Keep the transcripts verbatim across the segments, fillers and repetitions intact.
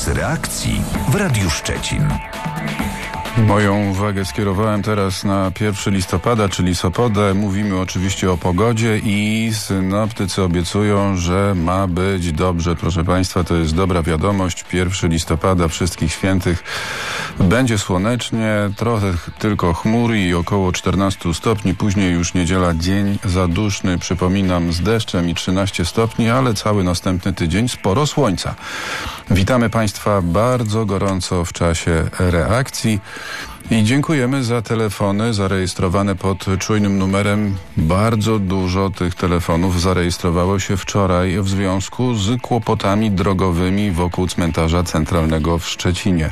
Czas reakcji w Radiu Szczecin. Moją uwagę skierowałem teraz na pierwszego listopada, czyli Sopodę. Mówimy oczywiście o pogodzie i synoptycy obiecują, że ma być dobrze. Proszę Państwa, to jest dobra wiadomość. pierwszego listopada, Wszystkich Świętych, będzie słonecznie, trochę tylko chmur i około czternaście stopni. Później już niedziela, dzień zaduszny, przypominam, z deszczem i trzynaście stopni, ale cały następny tydzień sporo słońca. Witamy Państwa bardzo gorąco w czasie reakcji. I dziękujemy za telefony zarejestrowane pod czujnym numerem. Bardzo dużo tych telefonów zarejestrowało się wczoraj w związku z kłopotami drogowymi wokół cmentarza centralnego w Szczecinie.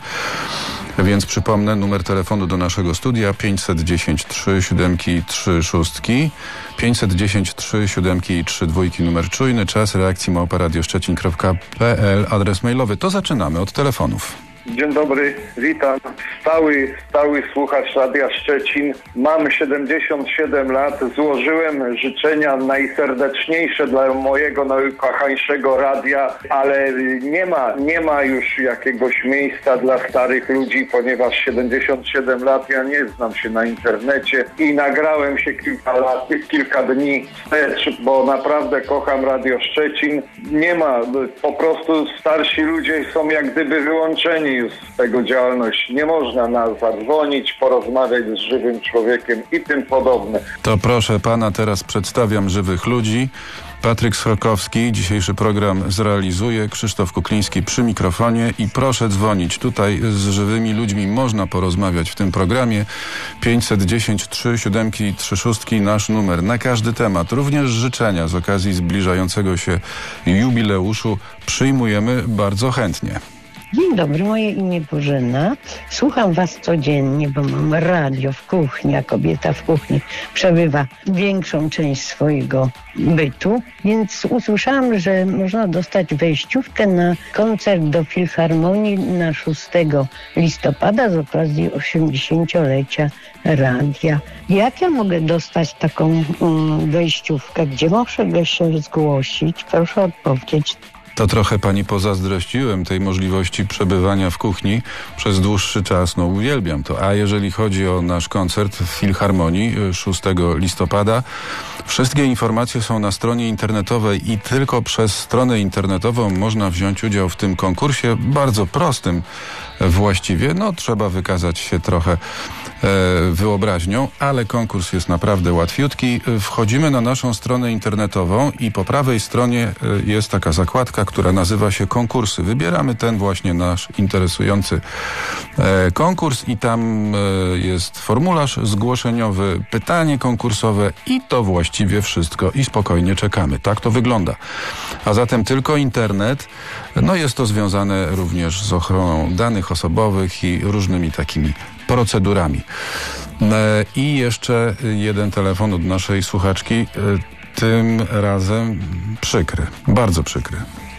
Więc przypomnę, numer telefonu do naszego studia pięćset dziesięć trzy siedem trzy sześć, pięćset dziesięć trzy siedem trzy dwa, numer czujny, czas reakcji małpa radioszczecin kropka p l, adres mailowy. To zaczynamy od telefonów. Dzień dobry, witam. Stały, stały słuchacz Radia Szczecin. Mam siedemdziesiąt siedem lat. Złożyłem życzenia najserdeczniejsze dla mojego najukochańszego radia, ale nie ma, nie ma już jakiegoś miejsca dla starych ludzi, ponieważ siedemdziesiąt siedem lat, ja nie znam się na internecie i nagrałem się kilka lat, kilka dni wstecz, bo naprawdę kocham Radio Szczecin. Nie ma, po prostu starsi ludzie są jak gdyby wyłączeni z tego działalności. Nie można nas zadzwonić, porozmawiać z żywym człowiekiem i tym podobne. To proszę pana, teraz przedstawiam żywych ludzi. Patryk Schokowski dzisiejszy program zrealizuje, Krzysztof Kukliński przy mikrofonie i proszę dzwonić. Tutaj z żywymi ludźmi można porozmawiać w tym programie. pięćset dziesięć trzy siedem trzy sześć, nasz numer na każdy temat. Również życzenia z okazji zbliżającego się jubileuszu przyjmujemy bardzo chętnie. Dzień dobry, moje imię Bożena. Słucham was codziennie, bo mam radio w kuchni, a kobieta w kuchni przebywa większą część swojego bytu, więc usłyszałam, że można dostać wejściówkę na koncert do Filharmonii na szóstego listopada z okazji osiemdziesięciolecia radia. Jak ja mogę dostać taką um, wejściówkę? Gdzie mogę się zgłosić? Proszę odpowiedzieć. To trochę pani pozazdrościłem tej możliwości przebywania w kuchni przez dłuższy czas. No uwielbiam to. A jeżeli chodzi o nasz koncert w Filharmonii szóstego listopada, wszystkie informacje są na stronie internetowej i tylko przez stronę internetową można wziąć udział w tym konkursie. Bardzo prostym właściwie. No trzeba wykazać się trochę e, wyobraźnią, ale konkurs jest naprawdę łatwiutki. Wchodzimy na naszą stronę internetową i po prawej stronie jest taka zakładka, która nazywa się konkursy. Wybieramy ten właśnie nasz interesujący e, konkurs i tam e, jest formularz zgłoszeniowy, pytanie konkursowe i to właściwie wszystko i spokojnie czekamy. Tak to wygląda. A zatem tylko internet. No jest to związane również z ochroną danych osobowych i różnymi takimi procedurami. E, I jeszcze jeden telefon od naszej słuchaczki, e, tym razem przykry, bardzo przykry.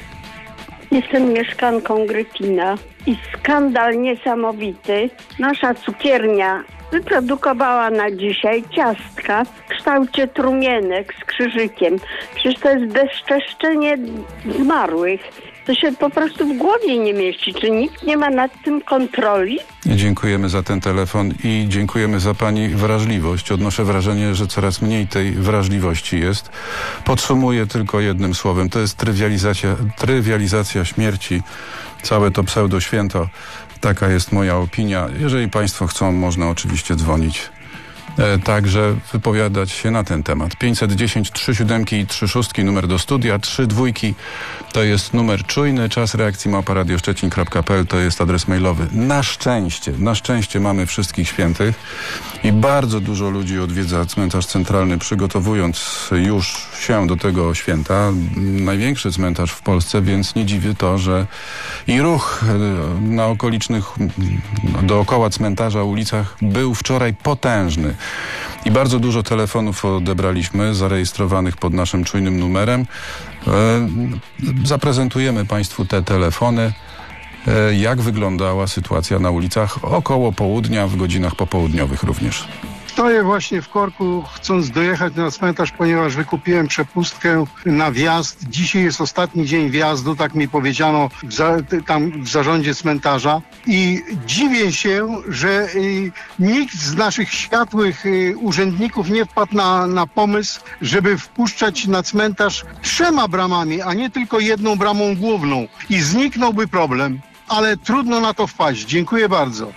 Jestem mieszkanką Gryfina i skandal niesamowity. Nasza cukiernia wyprodukowała na dzisiaj ciastka w kształcie trumienek z krzyżykiem. Przecież to jest bezczeszczenie zmarłych. To się po prostu w głowie nie mieści. Czy nikt nie ma nad tym kontroli? Dziękujemy za ten telefon i dziękujemy za pani wrażliwość. Odnoszę wrażenie, że coraz mniej tej wrażliwości jest. Podsumuję tylko jednym słowem. To jest trywializacja, trywializacja śmierci. Całe to pseudoświęto. Taka jest moja opinia. Jeżeli państwo chcą, można oczywiście dzwonić. E, także wypowiadać się na ten temat. pięćset dziesięć trzy siedem trzy sześć, numer do studia, trzy dwójki to jest numer czujny, czas reakcji małpa radioszczecin kropka p l to jest adres mailowy. Na szczęście, na szczęście mamy Wszystkich Świętych i bardzo dużo ludzi odwiedza cmentarz centralny, przygotowując już się do tego święta. Największy cmentarz w Polsce, więc nie dziwi to, że i ruch na okolicznych, dookoła cmentarza, ulicach był wczoraj potężny. I bardzo dużo telefonów odebraliśmy, zarejestrowanych pod naszym czujnym numerem. E, zaprezentujemy państwu te telefony. E, jak wyglądała sytuacja na ulicach około południa, w godzinach popołudniowych również. Stoję właśnie w korku, chcąc dojechać na cmentarz, ponieważ wykupiłem przepustkę na wjazd. Dzisiaj jest ostatni dzień wjazdu, tak mi powiedziano w za, tam w zarządzie cmentarza. I dziwię się, że y, nikt z naszych światłych y, urzędników nie wpadł na, na pomysł, żeby wpuszczać na cmentarz trzema bramami, a nie tylko jedną bramą główną. I zniknąłby problem. Ale trudno na to wpaść. Dziękuję bardzo.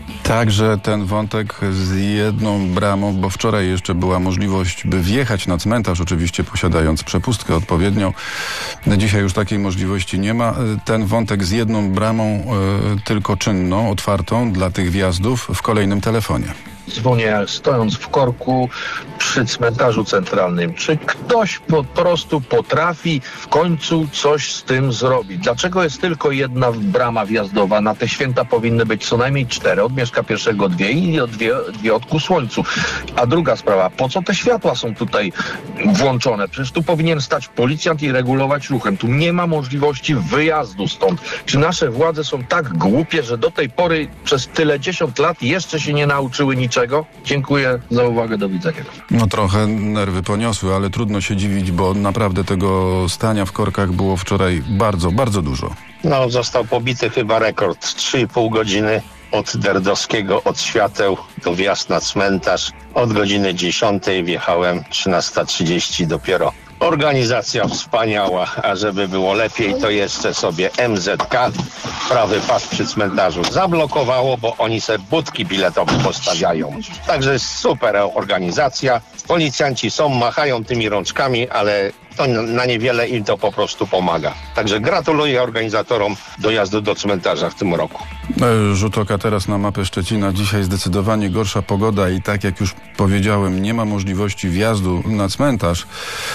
Także ten wątek z jedną bramą, bo wczoraj jeszcze była możliwość, by wjechać na cmentarz, oczywiście posiadając przepustkę odpowiednią. Dzisiaj już takiej możliwości nie ma. Ten wątek z jedną bramą y, tylko czynną, otwartą dla tych wjazdów w kolejnym telefonie. Dzwonię stojąc w korku przy cmentarzu centralnym. Czy ktoś po prostu potrafi w końcu coś z tym zrobić? Dlaczego jest tylko jedna brama wjazdowa? Na te święta powinny być co najmniej cztery. Od Mieszka pierwszego dwie i dwie, dwie od Ku Słońcu. A druga sprawa, po co te światła są tutaj włączone? Przecież tu powinien stać policjant i regulować ruchem. Tu nie ma możliwości wyjazdu stąd. Czy nasze władze są tak głupie, że do tej pory przez tyle dziesiąt lat jeszcze się nie nauczyły niczego? Dziękuję za uwagę, do widzenia. No trochę nerwy poniosły, ale trudno się dziwić, bo naprawdę tego stania w korkach było wczoraj bardzo, bardzo dużo. No, został pobity chyba rekord. trzy i pół godziny od Derdowskiego, od świateł do wjazd na cmentarz. Od godziny dziesiątej wjechałem, trzynasta trzydzieści dopiero. Organizacja wspaniała, a żeby było lepiej, to jeszcze sobie M Z K, prawy pas przy cmentarzu, zablokowało, bo oni se budki biletowe postawiają. Także jest super organizacja. Policjanci są, machają tymi rączkami, ale to na niewiele im to po prostu pomaga. Także gratuluję organizatorom dojazdu do cmentarza w tym roku. Rzut oka teraz na mapę Szczecina. Dzisiaj zdecydowanie gorsza pogoda i tak jak już powiedziałem, nie ma możliwości wjazdu na cmentarz.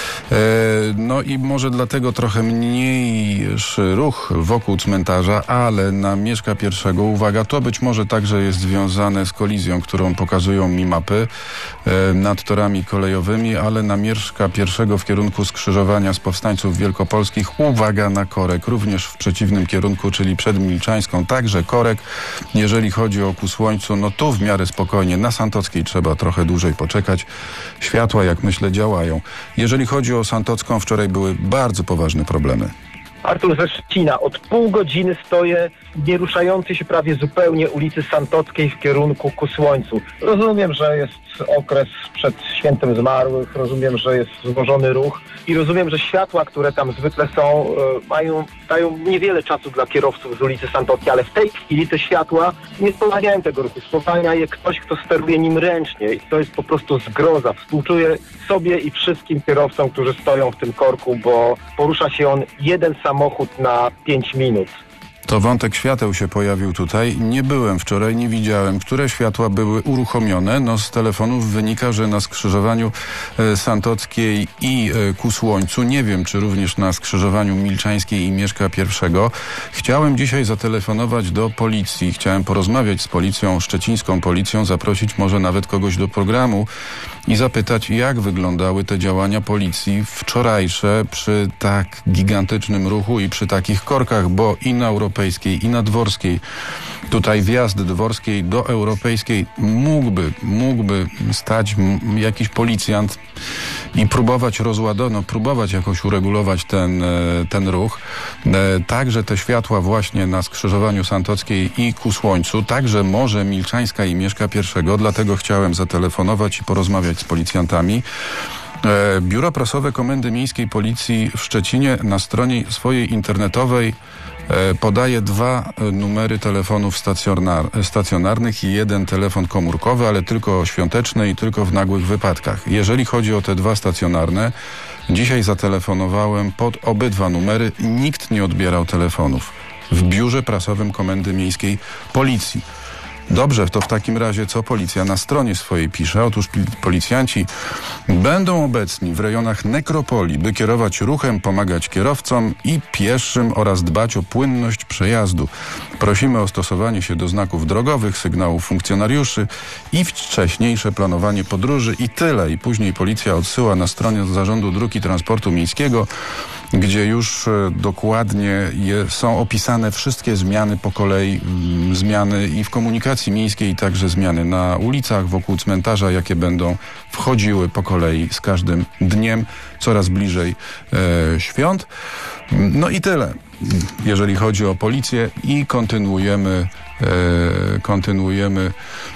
No i może dlatego trochę mniejszy ruch wokół cmentarza, ale na Mieszka pierwszego, uwaga, to być może także jest związane z kolizją, którą pokazują mi mapy nad torami kolejowymi, ale na Mieszka pierwszego w kierunku skrzyżowania z Powstańców Wielkopolskich, uwaga na korek, również w przeciwnym kierunku, czyli przed Milczańską, także korek. Jeżeli chodzi o Ku Słońcu, no tu w miarę spokojnie, na Santockiej trzeba trochę dłużej poczekać. Światła, jak myślę, działają. Jeżeli chodzi o Santocką, wczoraj były bardzo poważne problemy. Artur ze Szczecina. Od pół godziny stoję nie ruszający się prawie zupełnie ulicy Santockiej w kierunku Ku Słońcu. Rozumiem, że jest okres przed Świętem Zmarłych, rozumiem, że jest wzmożony ruch i rozumiem, że światła, które tam zwykle są, mają, dają niewiele czasu dla kierowców z ulicy Santockiej, ale w tej chwili te światła nie spowalniają tego ruchu. Spowalnia je ktoś, kto steruje nim ręcznie i to jest po prostu zgroza. Współczuję sobie i wszystkim kierowcom, którzy stoją w tym korku, bo porusza się on jeden samochód na pięć minut. To wątek świateł się pojawił tutaj. Nie byłem wczoraj, nie widziałem, które światła były uruchomione. No z telefonów wynika, że na skrzyżowaniu e, Santockiej i e, Ku Słońcu, nie wiem, czy również na skrzyżowaniu Milczańskiej i Mieszka pierwszego. Chciałem dzisiaj zatelefonować do policji. Chciałem porozmawiać z policją, szczecińską policją, zaprosić może nawet kogoś do programu i zapytać, jak wyglądały te działania policji wczorajsze przy tak gigantycznym ruchu i przy takich korkach, bo i na Europejskiej, i na Dworskiej, tutaj wjazd Dworskiej do Europejskiej mógłby, mógłby stać jakiś policjant i próbować rozładować, no, próbować jakoś uregulować ten, ten ruch. Także te światła właśnie na skrzyżowaniu Santockiej i Ku Słońcu, także może Milczańska i Mieszka pierwszego, dlatego chciałem zatelefonować i porozmawiać z policjantami. Biuro Prasowe Komendy Miejskiej Policji w Szczecinie na stronie swojej internetowej podaje dwa numery telefonów stacjonar stacjonarnych i jeden telefon komórkowy, ale tylko świąteczny i tylko w nagłych wypadkach. Jeżeli chodzi o te dwa stacjonarne, dzisiaj zatelefonowałem pod obydwa numery. Nikt nie odbierał telefonów w Biurze Prasowym Komendy Miejskiej Policji. Dobrze, to w takim razie co policja na stronie swojej pisze? Otóż policjanci będą obecni w rejonach nekropolii, by kierować ruchem, pomagać kierowcom i pieszym oraz dbać o płynność przejazdu. Prosimy o stosowanie się do znaków drogowych, sygnałów funkcjonariuszy i wcześniejsze planowanie podróży i tyle. I później policja odsyła na stronę Zarządu Dróg i Transportu Miejskiego gdzie już dokładnie je, są opisane wszystkie zmiany po kolei, zmiany i w komunikacji miejskiej, i także zmiany na ulicach, wokół cmentarza, jakie będą wchodziły po kolei z każdym dniem, coraz bliżej e, świąt. No i tyle, jeżeli chodzi o policję, i kontynuujemy, e, kontynuujemy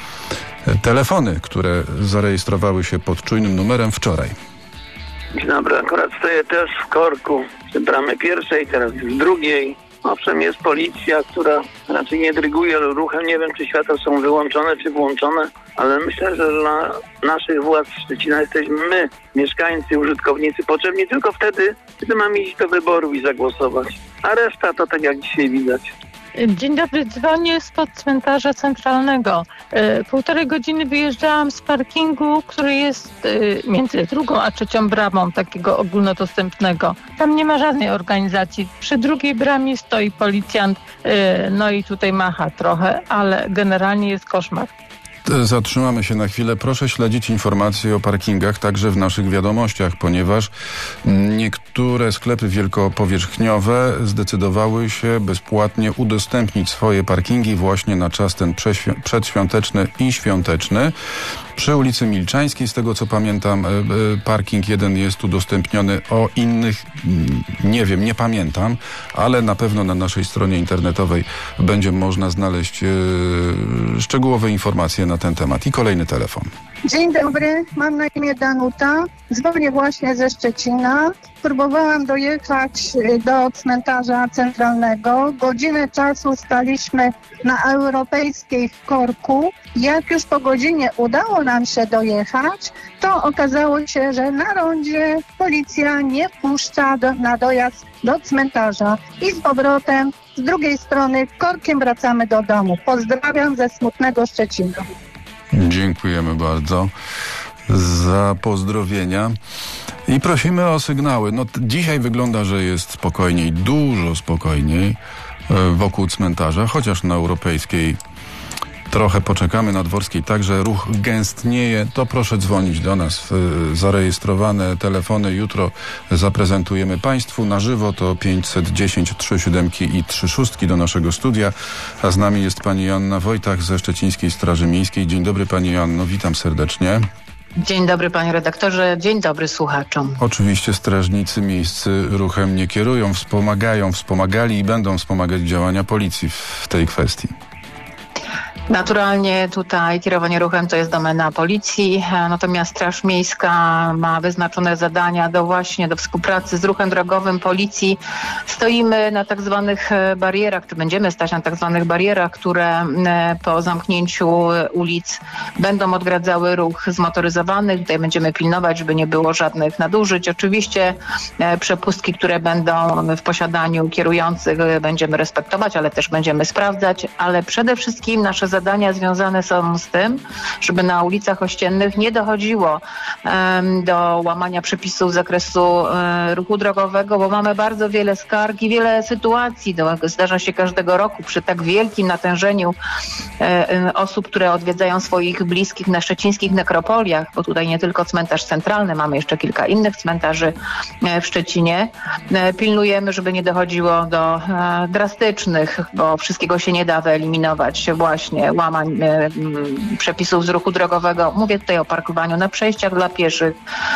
telefony, które zarejestrowały się pod czujnym numerem wczoraj. Dzień dobry, akurat stoję też w korku przy bramie pierwszej, teraz w drugiej. Owszem, jest policja, która raczej nie dryguje ruchem. Nie wiem, czy światła są wyłączone, czy włączone, ale myślę, że dla naszych władz Szczecina jesteśmy my, mieszkańcy, użytkownicy, potrzebni tylko wtedy, kiedy mamy iść do wyboru i zagłosować. A reszta to tak jak dzisiaj widać. Dzień dobry, dzwonię spod cmentarza centralnego. E, półtorej godziny wyjeżdżałam z parkingu, który jest e, między drugą a trzecią bramą takiego ogólnodostępnego. Tam nie ma żadnej organizacji. Przy drugiej bramie stoi policjant, e, no i tutaj macha trochę, ale generalnie jest koszmar. Zatrzymamy się na chwilę. Proszę śledzić informacje o parkingach także w naszych wiadomościach, ponieważ niektóre sklepy wielkopowierzchniowe zdecydowały się bezpłatnie udostępnić swoje parkingi właśnie na czas ten przedświąteczny i świąteczny. Przy ulicy Milczańskiej, z tego co pamiętam, parking jeden jest udostępniony, o innych nie wiem, nie pamiętam, ale na pewno na naszej stronie internetowej będzie można znaleźć szczegółowe informacje na ten temat. I kolejny telefon. Dzień dobry, mam na imię Danuta, dzwonię właśnie ze Szczecina. Próbowałam dojechać do cmentarza centralnego. Godzinę czasu staliśmy na Europejskiej w korku. Jak już po godzinie udało nam się dojechać, to okazało się, że na rondzie policja nie wpuszcza do, na dojazd do cmentarza. I z powrotem z drugiej strony korkiem wracamy do domu. Pozdrawiam ze smutnego Szczecina. Dziękujemy bardzo za pozdrowienia i prosimy o sygnały. No, t- dzisiaj wygląda, że jest spokojniej, dużo spokojniej e, wokół cmentarza, chociaż na Europejskiej trochę poczekamy, na Dworskiej także ruch gęstnieje. To proszę dzwonić do nas. E, zarejestrowane telefony jutro zaprezentujemy Państwu na żywo. To pięćset dziesięć trzy siedem i trzy sześć do naszego studia. A z nami jest pani Joanna Wojtach ze Szczecińskiej Straży Miejskiej. Dzień dobry pani Joanno, witam serdecznie. Dzień dobry panie redaktorze, dzień dobry słuchaczom. Oczywiście strażnicy miejscy ruchem nie kierują, wspomagają, wspomagali i będą wspomagać działania policji w tej kwestii. Naturalnie tutaj kierowanie ruchem to jest domena policji, natomiast Straż Miejska ma wyznaczone zadania do właśnie do współpracy z ruchem drogowym policji. Stoimy na tak zwanych barierach, czy będziemy stać na tak zwanych barierach, które po zamknięciu ulic będą odgradzały ruch zmotoryzowany. Tutaj będziemy pilnować, żeby nie było żadnych nadużyć. Oczywiście przepustki, które będą w posiadaniu kierujących, będziemy respektować, ale też będziemy sprawdzać, ale przede wszystkim nasze zadania związane są z tym, żeby na ulicach ościennych nie dochodziło um, do łamania przepisów z zakresu um, ruchu drogowego, bo mamy bardzo wiele skarg i wiele sytuacji. Do, zdarza się każdego roku przy tak wielkim natężeniu um, osób, które odwiedzają swoich bliskich na szczecińskich nekropoliach, bo tutaj nie tylko cmentarz centralny, mamy jeszcze kilka innych cmentarzy um, w Szczecinie. Um, pilnujemy, żeby nie dochodziło do um, drastycznych, bo wszystkiego się nie da wyeliminować właśnie łamań e, przepisów z ruchu drogowego. Mówię tutaj o parkowaniu na przejściach dla pieszych,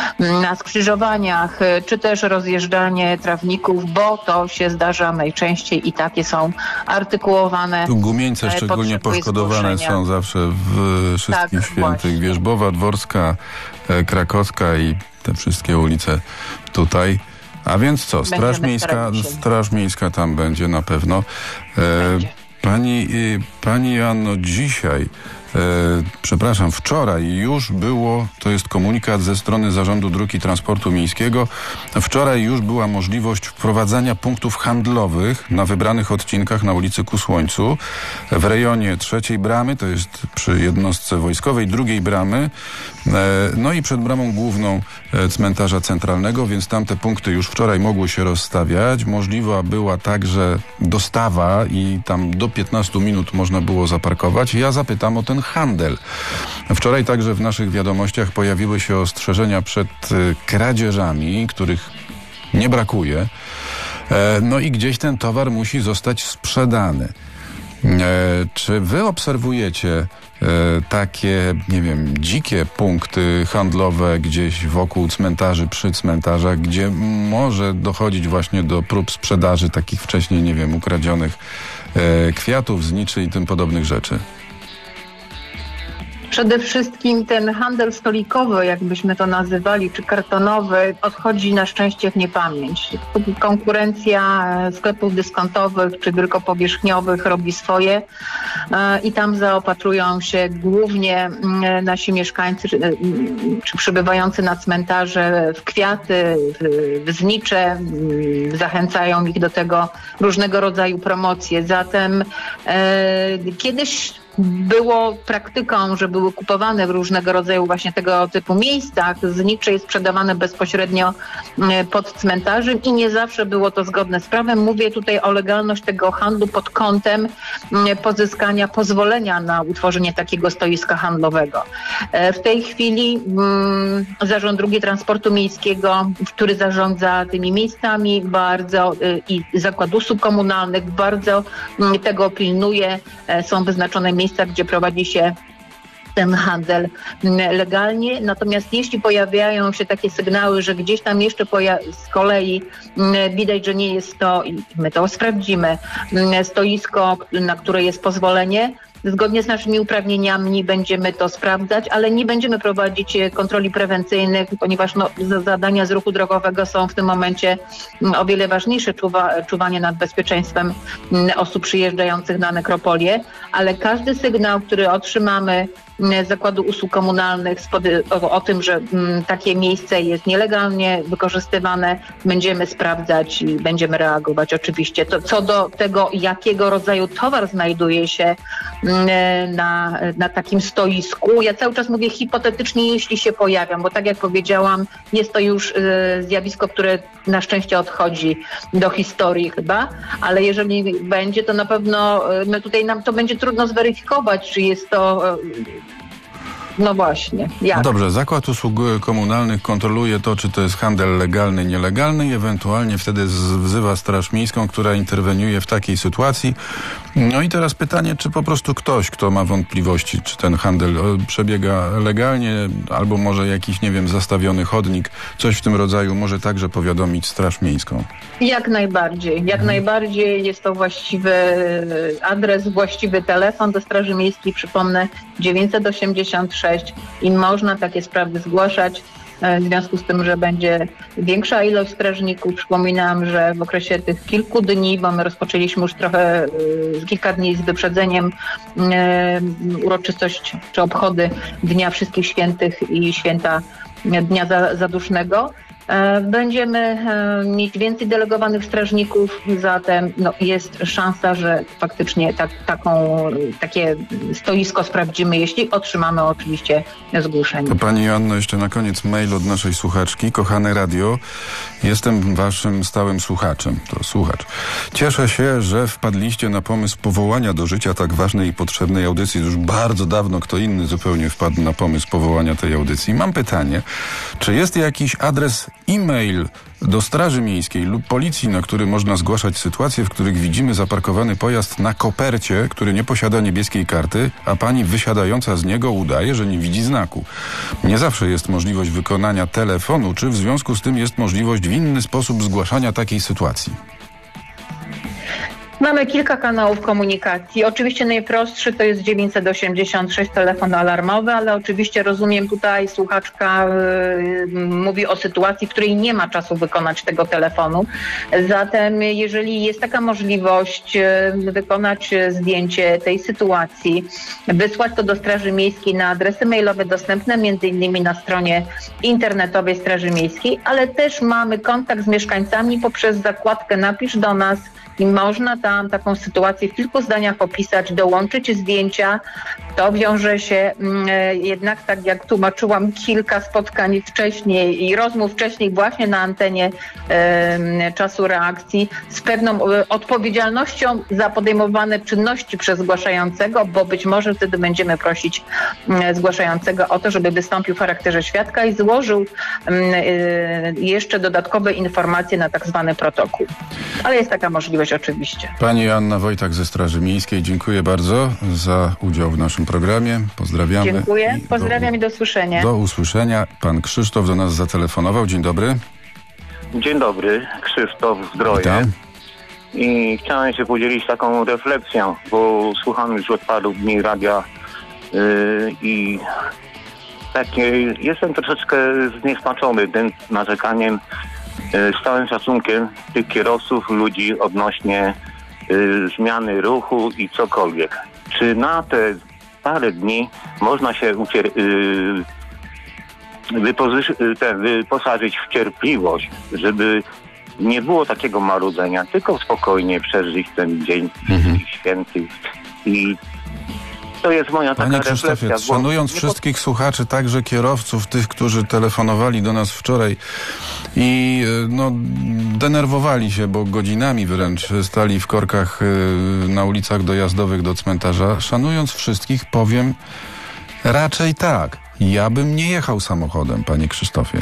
na skrzyżowaniach, e, czy też rozjeżdżanie trawników, bo to się zdarza najczęściej i takie są artykułowane. Tu gumieńce szczególnie poszkodowane są zawsze w wszystkich tak, świętych. Właśnie. Wierzbowa, Dworska, e, Krakowska i te wszystkie ulice tutaj. A więc co? Straż Miejska, Straż Miejska tam będzie na pewno. E, będzie. Pani, pani Joanno, dzisiaj, e, przepraszam, wczoraj już było, to jest komunikat ze strony Zarządu Dróg i Transportu Miejskiego, wczoraj już była możliwość wprowadzania punktów handlowych na wybranych odcinkach na ulicy Ku Słońcu w rejonie trzeciej bramy, to jest przy jednostce wojskowej, drugiej bramy, e, no i przed bramą główną e, cmentarza centralnego, więc tamte punkty już wczoraj mogły się rozstawiać. Możliwa była także dostawa i tam do piętnastu minut można było zaparkować. Ja zapytam o ten handel. Wczoraj także w naszych wiadomościach pojawiły się ostrzeżenia przed y, kradzieżami, których nie brakuje. No i gdzieś ten towar musi zostać sprzedany. Czy wy obserwujecie takie, nie wiem, dzikie punkty handlowe gdzieś wokół cmentarzy, przy cmentarzach, gdzie może dochodzić właśnie do prób sprzedaży takich wcześniej, nie wiem, ukradzionych kwiatów, zniczy i tym podobnych rzeczy? Przede wszystkim ten handel stolikowy, jakbyśmy to nazywali, czy kartonowy, odchodzi na szczęście w niepamięć. Konkurencja sklepów dyskontowych czy wielkopowierzchniowych robi swoje i tam zaopatrują się głównie nasi mieszkańcy czy, czy przybywający na cmentarze w kwiaty, w, w znicze, zachęcają ich do tego różnego rodzaju promocje. Zatem e, kiedyś było praktyką, że były kupowane w różnego rodzaju właśnie tego typu miejscach. Znicze jest sprzedawane bezpośrednio pod cmentarzem i nie zawsze było to zgodne z prawem. Mówię tutaj o legalność tego handlu pod kątem pozyskania pozwolenia na utworzenie takiego stoiska handlowego. W tej chwili mm, Zarząd Dróg Transportu Miejskiego, który zarządza tymi miejscami bardzo i Zakład Usług Komunalnych bardzo tego pilnuje. Są wyznaczone miejsca, gdzie prowadzi się ten handel legalnie. Natomiast jeśli pojawiają się takie sygnały, że gdzieś tam jeszcze z kolei widać, że nie jest to, i my to sprawdzimy, stoisko, na które jest pozwolenie, zgodnie z naszymi uprawnieniami będziemy to sprawdzać, ale nie będziemy prowadzić kontroli prewencyjnych, ponieważ no, zadania z ruchu drogowego są w tym momencie o wiele ważniejsze, czuwa, czuwanie nad bezpieczeństwem osób przyjeżdżających na nekropolię, ale każdy sygnał, który otrzymamy z Zakładu Usług Komunalnych o, o tym, że m, takie miejsce jest nielegalnie wykorzystywane, będziemy sprawdzać i będziemy reagować oczywiście. To, co do tego, jakiego rodzaju towar znajduje się m, na, na takim stoisku, ja cały czas mówię hipotetycznie, jeśli się pojawiam, bo tak jak powiedziałam, jest to już y, zjawisko, które na szczęście odchodzi do historii chyba, ale jeżeli będzie, to na pewno y, my tutaj nam to będzie trudno zweryfikować, czy jest to y, No właśnie. Jak? No dobrze, Zakład Usług Komunalnych kontroluje to, czy to jest handel legalny, nielegalny i ewentualnie wtedy wzywa Straż Miejską, która interweniuje w takiej sytuacji. No i teraz pytanie, czy po prostu ktoś, kto ma wątpliwości, czy ten handel przebiega legalnie, albo może jakiś, nie wiem, zastawiony chodnik, coś w tym rodzaju, może także powiadomić Straż Miejską. Jak najbardziej. Jak hmm. najbardziej jest to właściwy adres, właściwy telefon do Straży Miejskiej. Przypomnę, dziewięćset osiemdziesiąt sześć i można takie sprawy zgłaszać. W związku z tym, że będzie większa ilość strażników, przypominam, że w okresie tych kilku dni, bo my rozpoczęliśmy już trochę kilka dni z wyprzedzeniem uroczystość czy obchody Dnia Wszystkich Świętych i święta Dnia Zadusznego. Będziemy mieć więcej delegowanych strażników, zatem no, jest szansa, że faktycznie tak, taką, takie stoisko sprawdzimy, jeśli otrzymamy oczywiście zgłoszenie. To Pani Joanno, jeszcze na koniec mail od naszej słuchaczki. Kochane radio, jestem waszym stałym słuchaczem. To słuchacz. Cieszę się, że wpadliście na pomysł powołania do życia tak ważnej i potrzebnej audycji. Już bardzo dawno kto inny zupełnie wpadł na pomysł powołania tej audycji. Mam pytanie, czy jest jakiś adres e-mail do Straży Miejskiej lub Policji, na który można zgłaszać sytuacje, w których widzimy zaparkowany pojazd na kopercie, który nie posiada niebieskiej karty, a pani wysiadająca z niego udaje, że nie widzi znaku. Nie zawsze jest możliwość wykonania telefonu, czy w związku z tym jest możliwość w inny sposób zgłaszania takiej sytuacji? Mamy kilka kanałów komunikacji. Oczywiście najprostszy to jest dziewięćset osiemdziesiąt sześć, telefon alarmowy, ale oczywiście rozumiem, tutaj słuchaczka y, mówi o sytuacji, w której nie ma czasu wykonać tego telefonu. Zatem jeżeli jest taka możliwość y, wykonać zdjęcie tej sytuacji, wysłać to do Straży Miejskiej na adresy mailowe dostępne między innymi na stronie internetowej Straży Miejskiej, ale też mamy kontakt z mieszkańcami poprzez zakładkę Napisz do nas i można tam spotkałam taką sytuację, w kilku zdaniach opisać, dołączyć zdjęcia. To wiąże się jednak, tak jak tłumaczyłam, kilka spotkań wcześniej i rozmów wcześniej właśnie na antenie e, czasu reakcji z pewną e, odpowiedzialnością za podejmowane czynności przez zgłaszającego, bo być może wtedy będziemy prosić e, zgłaszającego o to, żeby wystąpił w charakterze świadka i złożył e, jeszcze dodatkowe informacje na tak zwany protokół. Ale jest taka możliwość oczywiście. Pani Joanna Wojtak ze Straży Miejskiej, dziękuję bardzo za udział w naszym programie. Pozdrawiamy. Dziękuję. I Pozdrawiam do, i do usłyszenia. Do usłyszenia. Pan Krzysztof do nas zatelefonował. Dzień dobry. Dzień dobry. Krzysztof Zdroje. Witam. I chciałem się podzielić taką refleksją, bo słucham już od paru dni radia yy, i takie, jestem troszeczkę zniesmaczony tym narzekaniem yy, z całym szacunkiem tych kierowców, ludzi odnośnie yy, zmiany ruchu i cokolwiek. Czy na te parę dni można się ucier- yy, wypozy- ten, wyposażyć w cierpliwość, żeby nie było takiego marudzenia, tylko spokojnie przeżyć ten dzień mhm. święty. I to jest moja taka Panie Krzysztofie, refleksja. szanując nie wszystkich po... słuchaczy, także kierowców, tych, którzy telefonowali do nas wczoraj i no, denerwowali się, bo godzinami wręcz stali w korkach na ulicach dojazdowych do cmentarza, szanując wszystkich, powiem raczej tak. Ja bym nie jechał samochodem, panie Krzysztofie.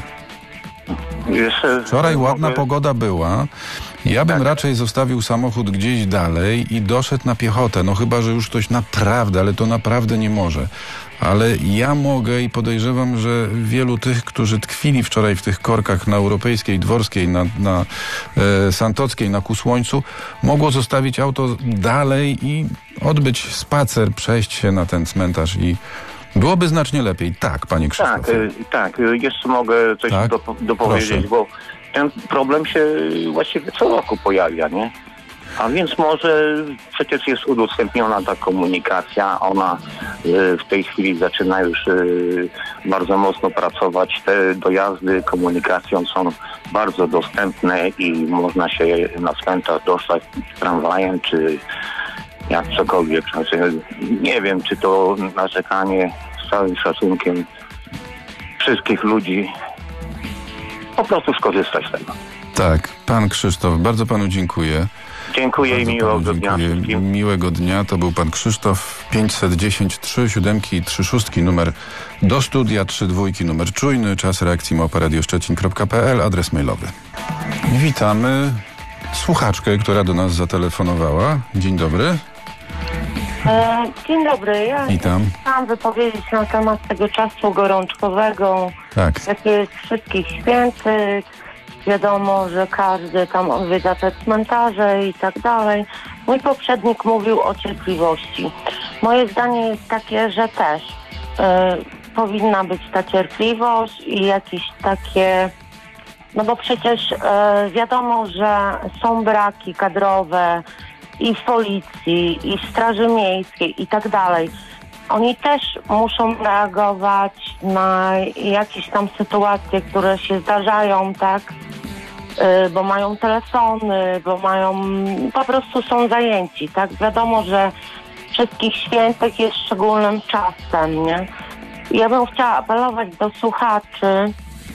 Jeszcze Wczoraj ładna mogę... pogoda była. Ja bym tak. raczej zostawił samochód gdzieś dalej i doszedł na piechotę. No chyba, że już ktoś naprawdę, ale to naprawdę nie może. Ale ja mogę i podejrzewam, że wielu tych, którzy tkwili wczoraj w tych korkach na Europejskiej, Dworskiej, na, na e, Santockiej, na Kusłońcu, mogło zostawić auto dalej i odbyć spacer, przejść się na ten cmentarz i byłoby znacznie lepiej. Tak, panie Krzysztofie. Tak, y, tak. Y, jeszcze mogę coś tak? do, dopowiedzieć, Proszę. bo ten problem się właściwie co roku pojawia, nie? A więc może przecież jest udostępniona ta komunikacja, ona y, w tej chwili zaczyna już y, bardzo mocno pracować. Te dojazdy komunikacją są bardzo dostępne i można się na cmentarz dostać tramwajem czy jak cokolwiek. Znaczy, nie wiem, czy to narzekanie z całym szacunkiem wszystkich ludzi, po prostu skorzystać z tego. Tak, pan Krzysztof, bardzo panu dziękuję. Dziękuję bardzo i miłego dnia wszystkim. Miłego dnia, to był pan Krzysztof. Pięćset dziesięć trzy siódemki i trzy szóstki numer do studia, trzy dwójki numer czujny, czas reakcji małpa radio szczecin kropka p l, adres mailowy. Witamy słuchaczkę, która do nas zatelefonowała. Dzień dobry. Dzień dobry, ja Witam. chciałam wypowiedzieć na temat tego czasu gorączkowego, tak. jaki jest wszystkich świętych, wiadomo, że każdy tam odwiedza te cmentarze i tak dalej. Mój poprzednik mówił o cierpliwości. Moje zdanie jest takie, że też y, powinna być ta cierpliwość i jakieś takie, no bo przecież y, wiadomo, że są braki kadrowe i w policji, i w Straży Miejskiej i tak dalej. Oni też muszą reagować na jakieś tam sytuacje, które się zdarzają, tak? Yy, bo mają telefony, bo mają, po prostu są zajęci, tak? Wiadomo, że wszystkich świętych jest szczególnym czasem, nie? Ja bym chciała apelować do słuchaczy,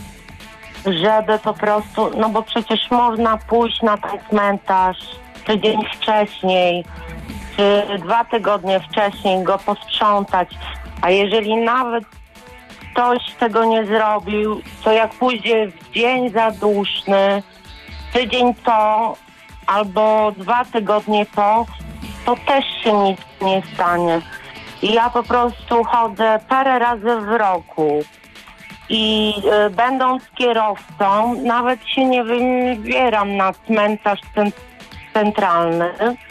żeby po prostu, no bo przecież można pójść na ten cmentarz tydzień wcześniej, czy dwa tygodnie wcześniej go posprzątać, a jeżeli nawet ktoś tego nie zrobił, to jak pójdzie w dzień zaduszny, tydzień po, albo dwa tygodnie po, to też się nic nie stanie. I ja po prostu chodzę parę razy w roku i y, będąc kierowcą, nawet się nie wybieram na cmentarz centralny, centralny,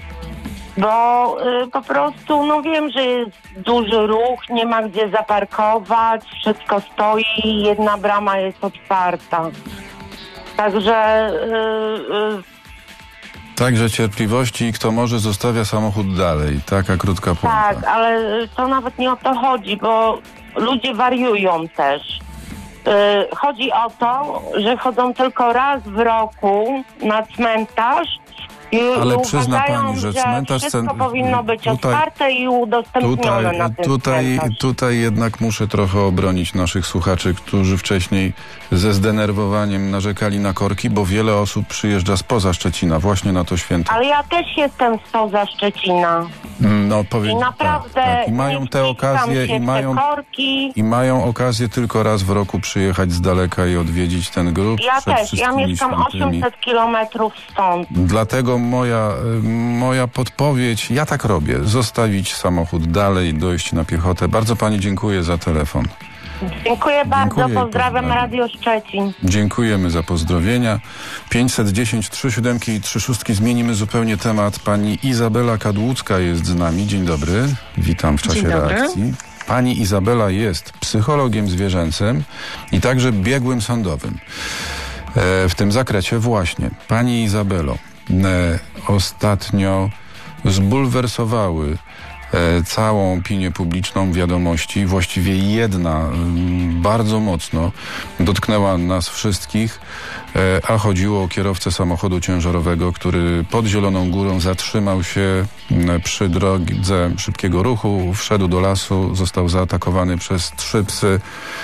bo y, po prostu, no wiem, że jest duży ruch, nie ma gdzie zaparkować, wszystko stoi, jedna brama jest otwarta. Także... Y, y, Także cierpliwości, kto może zostawia samochód dalej. Taka krótka puenta. tak, ale to nawet nie o to chodzi, bo ludzie wariują też. Y, chodzi o to, że chodzą tylko raz w roku na cmentarz I Ale przyzna uważają, pani, że cmentarz... wszystko powinno być tutaj, otwarte i udostępnione tutaj, na tym tutaj, cmentarz. tutaj jednak muszę trochę obronić naszych słuchaczy, którzy wcześniej ze zdenerwowaniem narzekali na korki, bo wiele osób przyjeżdża spoza Szczecina właśnie na to święto. Ale ja też jestem spoza Szczecina. No, powiedz, I naprawdę tak, tak. I mają te okazje i mają, korki. i mają okazję tylko raz w roku przyjechać z daleka i odwiedzić ten grób. Ja przed też, ja wszystkimi mieszkam świętymi. osiemset kilometrów stąd. Dlatego moja, y, moja podpowiedź, ja tak robię, zostawić samochód dalej, dojść na piechotę. Bardzo pani dziękuję za telefon. Dziękuję bardzo, Dziękuję i pozdrawiam pozdrawiam. Radio Szczecin. Dziękujemy za pozdrowienia. pięćset dziesięć, trzy siódemki i trzy szóstki. Zmienimy zupełnie temat. Pani Izabela Kadłucka jest z nami. Dzień dobry. Witam w czasie Dzień dobry. reakcji. Pani Izabela jest psychologiem zwierzęcym i także biegłym sądowym. E, w tym zakresie właśnie. Pani Izabelo, e, ostatnio zbulwersowały e, całą opinię publiczną wiadomości. Właściwie jedna m, bardzo mocno dotknęła nas wszystkich, e, a chodziło o kierowcę samochodu ciężarowego, który pod Zieloną Górą zatrzymał się m, przy drodze szybkiego ruchu, wszedł do lasu, został zaatakowany przez trzy psy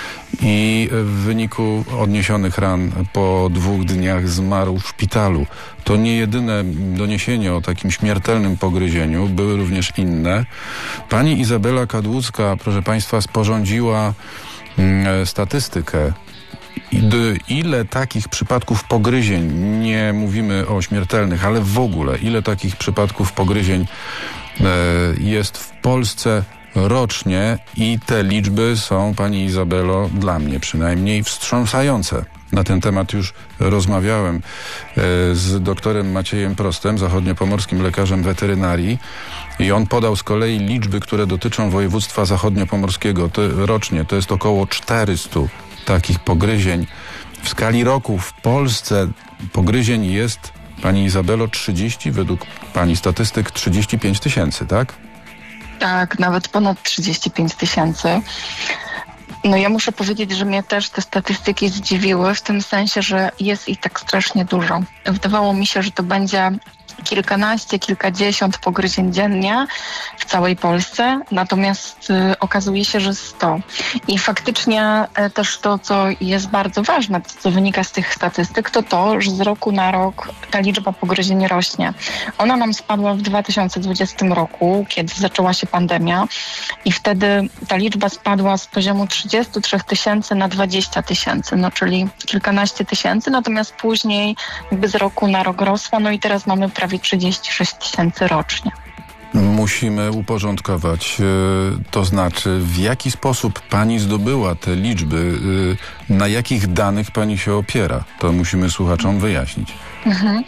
i w wyniku odniesionych ran po dwóch dniach zmarł w szpitalu. To nie jedyne doniesienie o takim śmiertelnym pogryzieniu, były również inne. Pani Izabela Kadłucka, proszę państwa, sporządziła mm, statystykę. Ile takich przypadków pogryzień, nie mówimy o śmiertelnych, ale w ogóle, ile takich przypadków pogryzień e, jest w Polsce rocznie i te liczby są, pani Izabelo, dla mnie przynajmniej wstrząsające. Na ten temat już rozmawiałem e, z doktorem Maciejem Prostem, zachodniopomorskim lekarzem weterynarii, i on podał z kolei liczby, które dotyczą województwa zachodniopomorskiego. To, rocznie to jest około czterysta takich pogryzień. W skali roku w Polsce pogryzień jest, pani Izabelo, trzydzieści, według pani statystyk trzydzieści pięć tysięcy, tak? Tak, nawet ponad trzydzieści pięć tysięcy. No ja muszę powiedzieć, że mnie też te statystyki zdziwiły, w tym sensie, że jest ich tak strasznie dużo. Wydawało mi się, że to będzie kilkanaście, kilkadziesiąt pogryzień dziennie w całej Polsce, natomiast y, okazuje się, że sto. I faktycznie y, też to, co jest bardzo ważne, co wynika z tych statystyk, to to, że z roku na rok ta liczba pogryzień rośnie. Ona nam spadła w dwa tysiące dwudziestym roku, kiedy zaczęła się pandemia, i wtedy ta liczba spadła z poziomu trzydzieści trzy tysięcy na dwadzieścia tysięcy, no czyli kilkanaście tysięcy, natomiast później jakby z roku na rok rosła, no i teraz mamy prawie trzydzieści sześć tysięcy rocznie. Musimy uporządkować, to znaczy w jaki sposób pani zdobyła te liczby, na jakich danych pani się opiera. To musimy słuchaczom wyjaśnić. Mhm.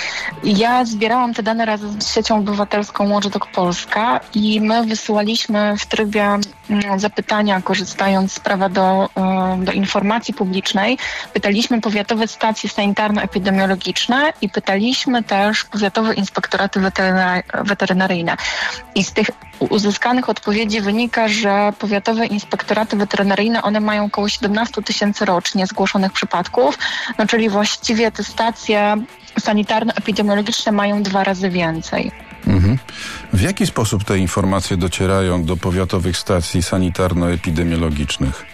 Ja zbierałam te dane razem z siecią obywatelską Watchdog Polska i my wysyłaliśmy w trybie mm, zapytania, korzystając z prawa do, y, do informacji publicznej, pytaliśmy powiatowe stacje sanitarno-epidemiologiczne i pytaliśmy też powiatowe inspektoraty weteryna- weterynaryjne. I z tych uzyskanych odpowiedzi wynika, że powiatowe inspektoraty weterynaryjne, one mają około siedemnaście tysięcy rocznie zgłoszonych przypadków, no czyli właściwie te stacje sanitarno-epidemiologiczne mają dwa razy więcej. Mhm. W jaki sposób te informacje docierają do powiatowych stacji sanitarno-epidemiologicznych?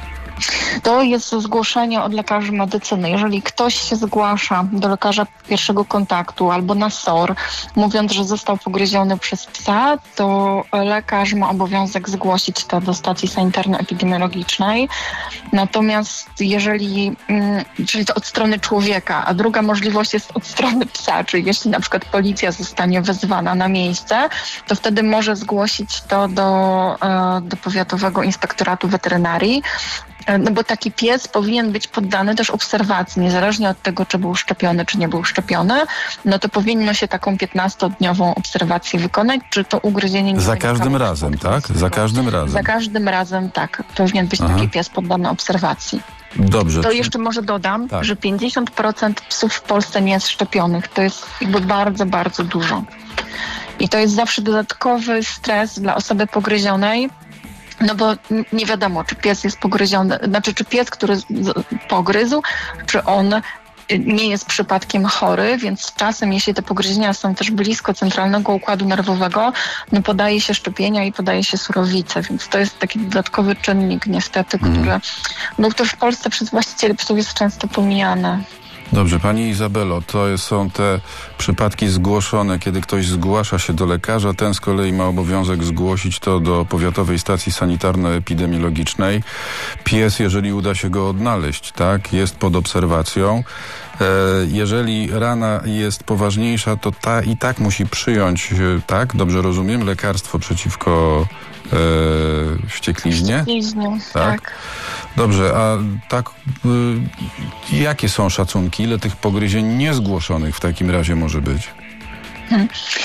To jest zgłoszenie od lekarzy medycyny. Jeżeli ktoś się zgłasza do lekarza pierwszego kontaktu albo na S O R, mówiąc, że został pogryziony przez psa, to lekarz ma obowiązek zgłosić to do stacji sanitarno-epidemiologicznej. Natomiast jeżeli, czyli to od strony człowieka, a druga możliwość jest od strony psa, czyli jeśli na przykład policja zostanie wezwana na miejsce, to wtedy może zgłosić to do, do powiatowego inspektoratu weterynarii. No bo taki pies powinien być poddany też obserwacji, niezależnie od tego, czy był szczepiony, czy nie był szczepiony, no to powinno się taką piętnastodniową obserwację wykonać, czy to ugryzienie nie Za każdym razem, tak? Za każdym razem. Za każdym razem, tak. Powinien być Aha. taki pies poddany obserwacji. Dobrze. To jeszcze może dodam, tak. że pięćdziesiąt procent psów w Polsce nie jest szczepionych. To jest jakby bardzo, bardzo dużo. I to jest zawsze dodatkowy stres dla osoby pogryzionej, no bo nie wiadomo, czy pies jest pogryziony, znaczy czy pies, który pogryzł, czy on nie jest przypadkiem chory, więc czasem, jeśli te pogryzienia są też blisko centralnego układu nerwowego, no podaje się szczepienia i podaje się surowice, więc to jest taki dodatkowy czynnik niestety, mm. który, no, który w Polsce przez właścicieli psów jest często pomijany. Dobrze, pani Izabelo, to są te przypadki zgłoszone, kiedy ktoś zgłasza się do lekarza, ten z kolei ma obowiązek zgłosić to do Powiatowej Stacji Sanitarno-Epidemiologicznej. Pies, jeżeli uda się go odnaleźć, tak, jest pod obserwacją. E, jeżeli rana jest poważniejsza, to ta i tak musi przyjąć, tak, dobrze rozumiem, lekarstwo przeciwko e, wściekliźnie? Wściekliźnie, tak. tak. Dobrze, a tak, y, jakie są szacunki? Ile tych pogryzień niezgłoszonych w takim razie może być? Hmm.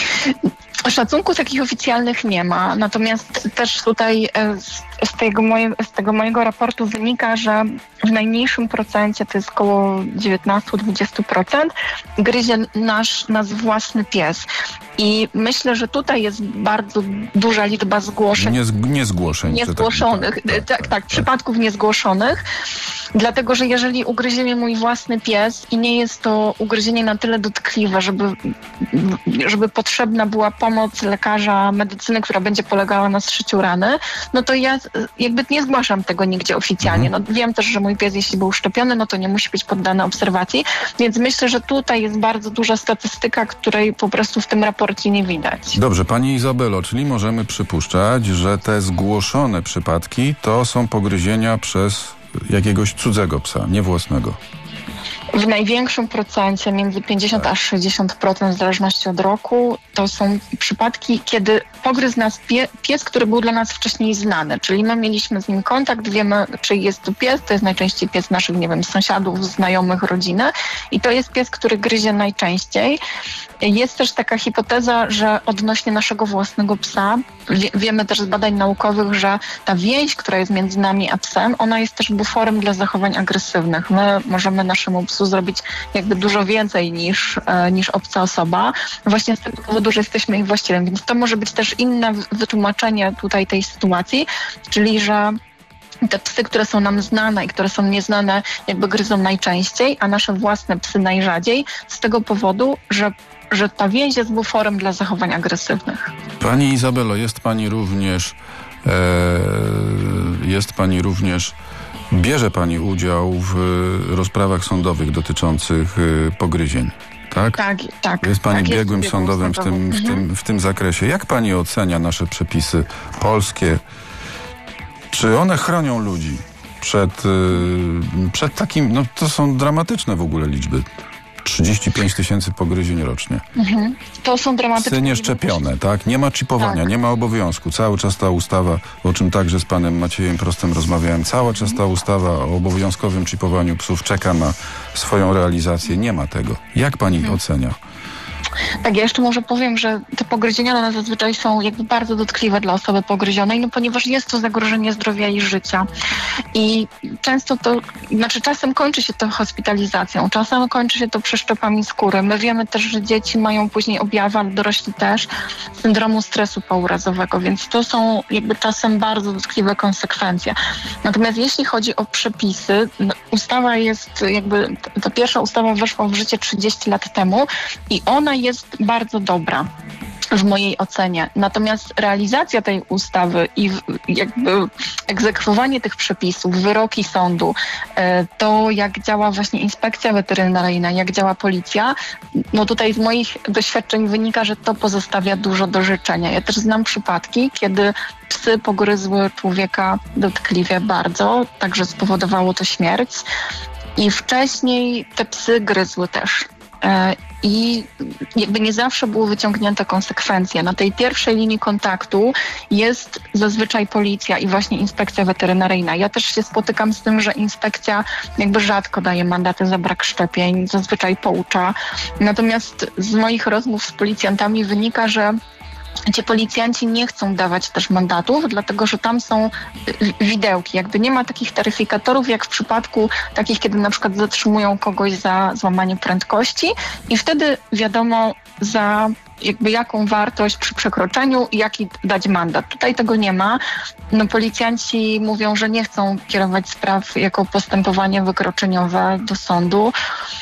Szacunków takich oficjalnych nie ma, natomiast też tutaj z, z, tego moje, z tego mojego raportu wynika, że w najmniejszym procencie, to jest około dziewiętnaście do dwudziestu procent, gryzie nasz, nasz własny pies. I myślę, że tutaj jest bardzo duża liczba zgłoszeń. Nie, niezgłoszeń. Niezgłoszonych, tak, tak, tak, tak, przypadków niezgłoszonych. Dlatego, że jeżeli ugryzie mnie mój własny pies i nie jest to ugryzienie na tyle dotkliwe, żeby, żeby potrzebna była pomoc lekarza medycyny, która będzie polegała na zszyciu rany, no to ja jakby nie zgłaszam tego nigdzie oficjalnie. No, wiem też, że mój pies, jeśli był szczepiony, no to nie musi być poddany obserwacji, więc myślę, że tutaj jest bardzo duża statystyka, której po prostu w tym raporcie nie widać. Dobrze, pani Izabelo, czyli możemy przypuszczać, że te zgłoszone przypadki to są pogryzienia przez jakiegoś cudzego psa, nie własnego. W największym procencie, między pięćdziesiąt aż sześćdziesiąt procent w zależności od roku, to są przypadki, kiedy pogryzł nas pie, pies, który był dla nas wcześniej znany. Czyli my mieliśmy z nim kontakt, wiemy, czy jest to pies, to jest najczęściej pies naszych, nie wiem, sąsiadów, znajomych, rodziny i to jest pies, który gryzie najczęściej. Jest też taka hipoteza, że odnośnie naszego własnego psa, wie, wiemy też z badań naukowych, że ta więź, która jest między nami a psem, ona jest też buforem dla zachowań agresywnych. My możemy naszemu psu zrobić jakby dużo więcej niż, e, niż obca osoba, właśnie z tego powodu, że jesteśmy ich właścicielem. Więc to może być też inne wytłumaczenie tutaj tej sytuacji, czyli że te psy, które są nam znane i które są nieznane, jakby gryzą najczęściej, a nasze własne psy najrzadziej, z tego powodu, że że ta więź jest buforem dla zachowań agresywnych. Pani Izabelo, jest pani również e, jest pani również bierze pani udział w rozprawach sądowych dotyczących e, pogryzień, tak? Tak, tak. Jest pani tak, biegłym jest sądowym w tym, w, tym, w tym zakresie. Jak pani ocenia nasze przepisy polskie? Czy one chronią ludzi przed, e, przed takim, no to są dramatyczne w ogóle liczby. trzydzieści pięć tysięcy pogryzień rocznie. Mhm. To są dramatyczne. Psy nieszczepione, tak? Nie ma czipowania, tak. nie ma obowiązku. Cały czas ta ustawa, o czym także z panem Maciejem Prostem rozmawiałem, cały czas ta ustawa o obowiązkowym czipowaniu psów czeka na swoją realizację. Nie ma tego. Jak pani mhm. ocenia? Tak, ja jeszcze może powiem, że te pogryzienia no, zazwyczaj są jakby bardzo dotkliwe dla osoby pogryzionej, no ponieważ jest to zagrożenie zdrowia i życia. I często to, znaczy czasem kończy się to hospitalizacją, czasem kończy się to przeszczepami skóry. My wiemy też, że dzieci mają później objawy, ale dorośli też, syndromu stresu pourazowego, więc to są jakby czasem bardzo dotkliwe konsekwencje. Natomiast jeśli chodzi o przepisy, no, ustawa jest jakby, ta pierwsza ustawa weszła w życie trzydzieści lat temu i ona jest bardzo dobra w mojej ocenie. Natomiast realizacja tej ustawy i jakby egzekwowanie tych przepisów, wyroki sądu, to jak działa właśnie inspekcja weterynaryjna, jak działa policja, no tutaj z moich doświadczeń wynika, że to pozostawia dużo do życzenia. Ja też znam przypadki, kiedy psy pogryzły człowieka dotkliwie bardzo, także spowodowało to śmierć. I wcześniej te psy gryzły też. I jakby nie zawsze były wyciągnięte konsekwencje. Na tej pierwszej linii kontaktu jest zazwyczaj policja i właśnie inspekcja weterynaryjna. Ja też się spotykam z tym, że inspekcja jakby rzadko daje mandaty za brak szczepień, zazwyczaj poucza. Natomiast z moich rozmów z policjantami wynika, że ci policjanci nie chcą dawać też mandatów, dlatego że tam są widełki. Jakby nie ma takich taryfikatorów, jak w przypadku takich, kiedy na przykład zatrzymują kogoś za złamanie prędkości i wtedy wiadomo za jakby jaką wartość przy przekroczeniu i jaki dać mandat. Tutaj tego nie ma. No, policjanci mówią, że nie chcą kierować spraw jako postępowanie wykroczeniowe do sądu.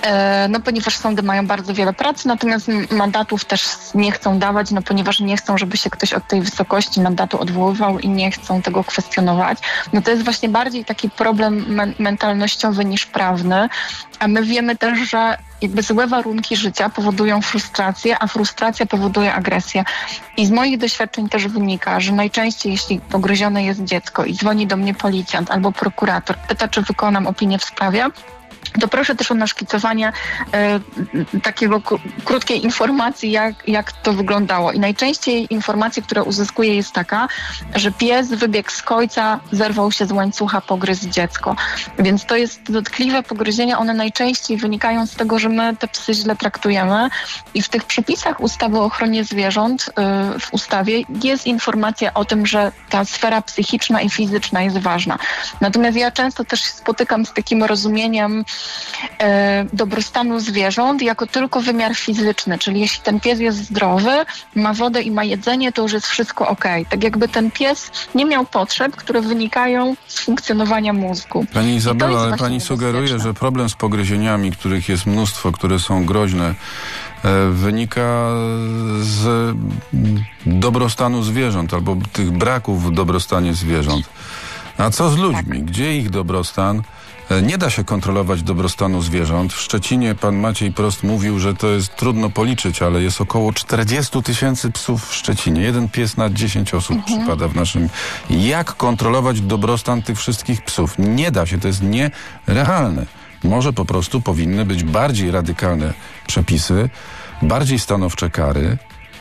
no ponieważ sądy mają bardzo wiele pracy, natomiast mandatów też nie chcą dawać, no ponieważ nie chcą, żeby się ktoś od tej wysokości mandatu odwoływał i nie chcą tego kwestionować. No to jest właśnie bardziej taki problem men- mentalnościowy niż prawny, a my wiemy też, że jakby złe warunki życia powodują frustrację, a frustracja powoduje agresję. I z moich doświadczeń też wynika, że najczęściej jeśli pogryzione jest dziecko i dzwoni do mnie policjant albo prokurator, pyta, czy wykonam opinię w sprawie, to proszę też o naszkicowanie e, takiego k- krótkiej informacji, jak, jak to wyglądało. I najczęściej informacja, która uzyskuję, jest taka, że pies wybiegł z kojca, zerwał się z łańcucha, pogryzł dziecko. Więc to jest dotkliwe pogryzienia. One najczęściej wynikają z tego, że my te psy źle traktujemy. I w tych przepisach ustawy o ochronie zwierząt, y, w ustawie jest informacja o tym, że ta sfera psychiczna i fizyczna jest ważna. Natomiast ja często też się spotykam z takim rozumieniem e, dobrostanu zwierząt jako tylko wymiar fizyczny, czyli jeśli ten pies jest zdrowy, ma wodę i ma jedzenie, to już jest wszystko okej. Tak jakby ten pies nie miał potrzeb, które wynikają z funkcjonowania mózgu. Pani Izabela, ale pani sugeruje, że problem z pogryzieniami, których jest mnóstwo, które są groźne, e, wynika z dobrostanu zwierząt albo tych braków w dobrostanie zwierząt. A co z ludźmi? Tak. Gdzie ich dobrostan? Nie da się kontrolować dobrostanu zwierząt. W Szczecinie pan Maciej Prost mówił, że to jest trudno policzyć, ale jest około czterdzieści tysięcy psów w Szczecinie. Jeden pies na dziesięć osób mhm. przypada w naszym... Jak kontrolować dobrostan tych wszystkich psów? Nie da się, to jest nierealne. Może po prostu powinny być bardziej radykalne przepisy, bardziej stanowcze kary.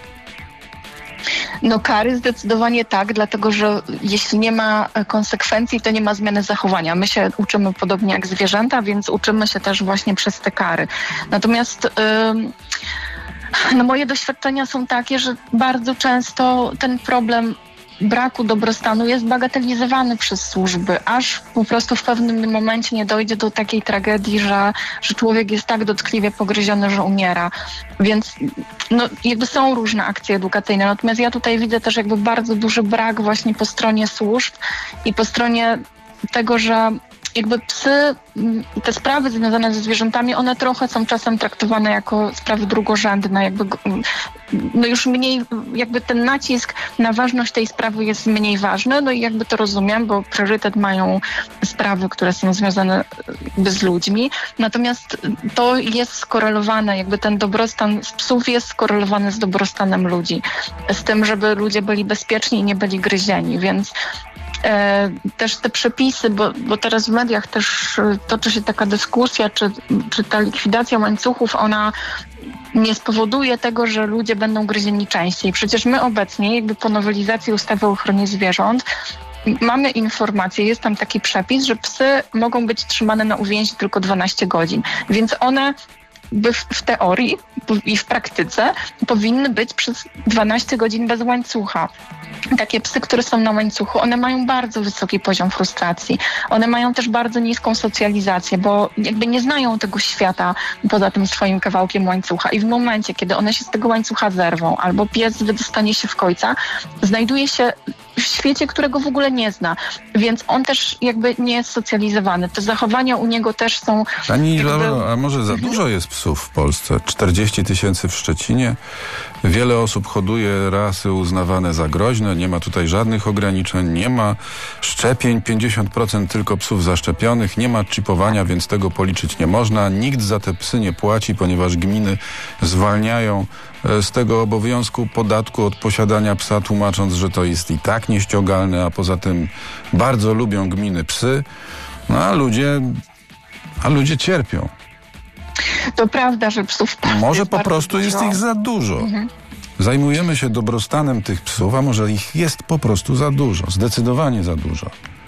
No kary zdecydowanie tak, dlatego że jeśli nie ma konsekwencji, to nie ma zmiany zachowania. My się uczymy podobnie jak zwierzęta, więc uczymy się też właśnie przez te kary. Natomiast ym, no moje doświadczenia są takie, że bardzo często ten problem braku dobrostanu jest bagatelizowany przez służby, aż po prostu w pewnym momencie nie dojdzie do takiej tragedii, że, że człowiek jest tak dotkliwie pogryziony, że umiera. Więc no, jakby są różne akcje edukacyjne, natomiast ja tutaj widzę też jakby bardzo duży brak właśnie po stronie służb i po stronie tego, że jakby psy, te sprawy związane ze zwierzętami, one trochę są czasem traktowane jako sprawy drugorzędne, jakby no już mniej, jakby ten nacisk na ważność tej sprawy jest mniej ważny, no i jakby to rozumiem, bo priorytet mają sprawy, które są związane jakby z ludźmi, natomiast to jest skorelowane, jakby ten dobrostan z psów jest skorelowany z dobrostanem ludzi, z tym, żeby ludzie byli bezpieczni i nie byli gryzieni, więc E, też te przepisy, bo, bo teraz w mediach też toczy się taka dyskusja, czy, czy ta likwidacja łańcuchów, ona nie spowoduje tego, że ludzie będą gryzieni częściej. Przecież my obecnie, jakby po nowelizacji ustawy o ochronie zwierząt, mamy informację, jest tam taki przepis, że psy mogą być trzymane na uwięzi tylko dwanaście godzin, więc one by w, w teorii i w praktyce powinny być przez dwanaście godzin bez łańcucha. Takie psy, które są na łańcuchu, one mają bardzo wysoki poziom frustracji. One mają też bardzo niską socjalizację, bo jakby nie znają tego świata poza tym swoim kawałkiem łańcucha. I w momencie, kiedy one się z tego łańcucha zerwą albo pies wydostanie się w kojca, znajduje się w świecie, którego w ogóle nie zna. Więc on też jakby nie jest socjalizowany. Te zachowania u niego też są... Pani, jakby... a może za dużo jest psów w Polsce? czterdzieści tysięcy w Szczecinie. Wiele osób hoduje rasy uznawane za groźne. Nie ma tutaj żadnych ograniczeń. Nie ma szczepień. pięćdziesiąt procent tylko psów zaszczepionych. Nie ma czipowania, więc tego policzyć nie można. Nikt za te psy nie płaci, ponieważ gminy zwalniają z tego obowiązku podatku od posiadania psa, tłumacząc, że to jest i tak nieściągalne, a poza tym bardzo lubią gminy psy, no a ludzie, a ludzie cierpią. To prawda, że psów... Może po prostu dużo. Jest ich za dużo. Mhm. Zajmujemy się dobrostanem tych psów, a może ich jest po prostu za dużo, zdecydowanie za dużo.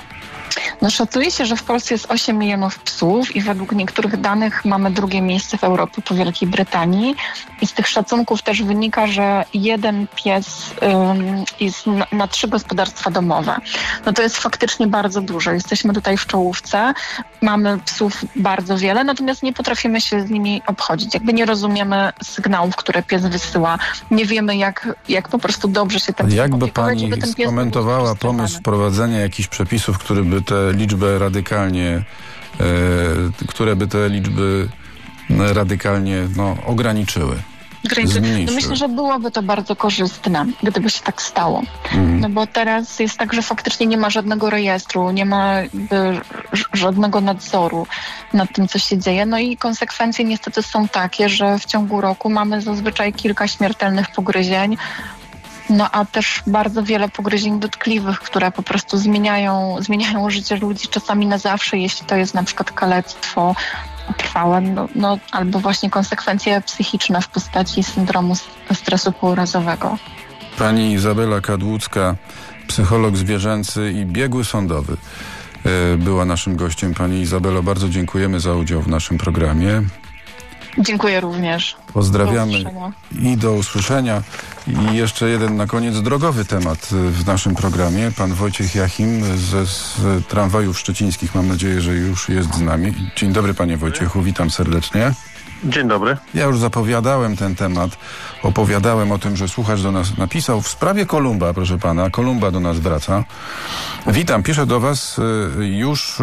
No szacuje się, że w Polsce jest osiem milionów psów i według niektórych danych mamy drugie miejsce w Europie po Wielkiej Brytanii i z tych szacunków też wynika, że jeden pies ym, jest na, na trzy gospodarstwa domowe. No to jest faktycznie bardzo dużo. Jesteśmy tutaj w czołówce, mamy psów bardzo wiele, natomiast nie potrafimy się z nimi obchodzić. Jakby nie rozumiemy sygnałów, które pies wysyła. Nie wiemy, jak, jak po prostu dobrze się ten pies Jakby pani żeby ten pies skomentowała pomysł wprowadzenia jakichś przepisów, który by te liczby radykalnie, e, które by te liczby radykalnie no, ograniczyły. No myślę, że byłoby to bardzo korzystne, gdyby się tak stało. Mhm. No bo teraz jest tak, że faktycznie nie ma żadnego rejestru, nie ma jakby żadnego nadzoru nad tym, co się dzieje. No i konsekwencje niestety są takie, że w ciągu roku mamy zazwyczaj kilka śmiertelnych pogryzień, no a też bardzo wiele pogryzień dotkliwych, które po prostu zmieniają, zmieniają życie ludzi czasami na zawsze, jeśli to jest na przykład kalectwo trwałe, no, no, albo właśnie konsekwencje psychiczne w postaci syndromu stresu pourazowego. Pani Izabela Kadłucka, psycholog zwierzęcy i biegły sądowy, była naszym gościem. Pani Izabelo, bardzo dziękujemy za udział w naszym programie. Dziękuję również. Pozdrawiamy do usłyszenia. I do usłyszenia. I jeszcze jeden na koniec drogowy temat w naszym programie. Pan Wojciech Jachim ze z tramwajów szczecińskich. Mam nadzieję, że już jest z nami. Dzień dobry, panie Wojciechu, witam serdecznie. Dzień dobry. Ja już zapowiadałem ten temat, opowiadałem o tym, że słuchacz do nas napisał w sprawie Kolumba, proszę pana. Kolumba do nas wraca. Witam, piszę do was już